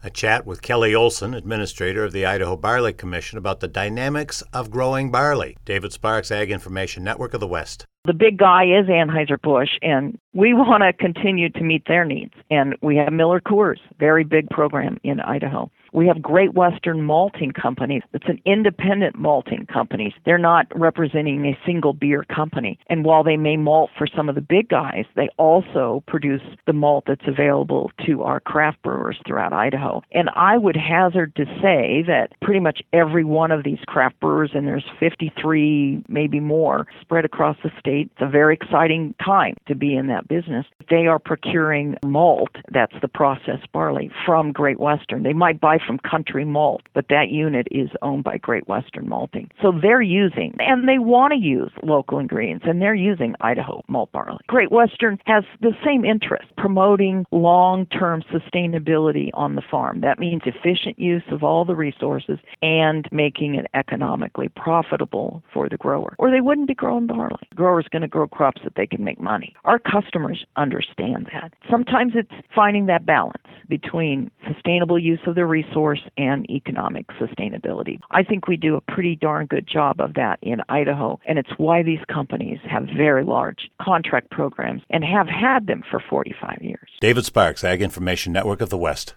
A chat with Kelly Olson, administrator of the Idaho Barley Commission, about the dynamics of growing barley. David Sparks, Ag Information Network of the West. The big guy is Anheuser-Busch, and we want to continue to meet their needs. And we have Miller Coors, very big program in Idaho. We have Great Western Malting Company. It's an independent malting company. They're not representing a single beer company. And while they may malt for some of the big guys, they also produce the malt that's available to our craft brewers throughout Idaho. And I would hazard to say that pretty much every one of these craft brewers, and there's 53, maybe more, spread across the state. It's a very exciting time to be in that business. They are procuring malt, that's the processed barley, from Great Western. They might buy from Country Malt, but that unit is owned by Great Western Malting. So they're using, and they want to use local ingredients, and they're using Idaho malt barley. Great Western has the same interest, promoting long-term sustainability on the farm. That means efficient use of all the resources and making it economically profitable for the grower, or they wouldn't be growing barley. The grower's going to grow crops that they can make money. Our customers understand that. Sometimes it's finding that balance between sustainable use of the resource and economic sustainability. I think we do a pretty darn good job of that in Idaho, and it's why these companies have very large contract programs and have had them for 45 years. David Sparks, Ag Information Network of the West.